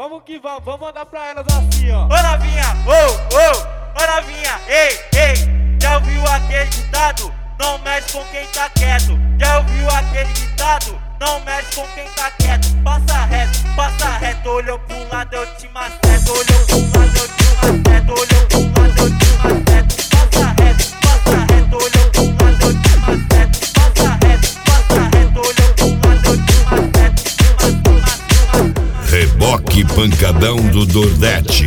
Vamos que vamos, vamos mandar pra elas assim, ó. Ô novinha, ô novinha, ei, já ouviu aquele ditado? Não mexe com quem tá quieto. Já ouviu aquele ditado? Não mexe com quem tá quieto. Passa reto, olhou pro lado, eu te maceto. Olhou pro lado, eu te maceto. Olhou pro lado, eu te maceto. Passa reto, olhou pro lado, eu te maceto. Passa reto, olhou pro lado, eu te maceto. Reboque pancadão do Nordeste.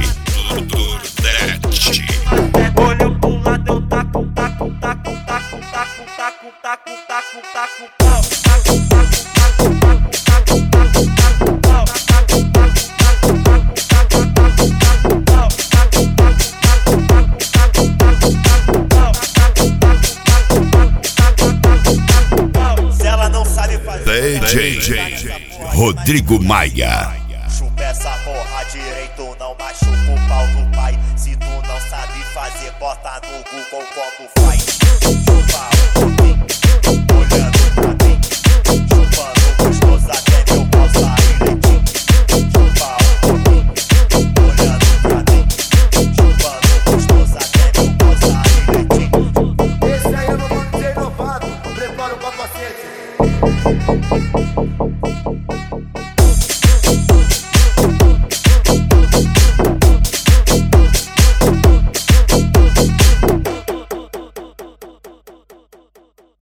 Olhou pro lado, eu taco pau. Se ela não sabe fazer DJ Rodrigo Maia. chupa essa porra direito, não machuca o pau do pai. Se tu não sabe fazer, bota no Google como faz. Chupa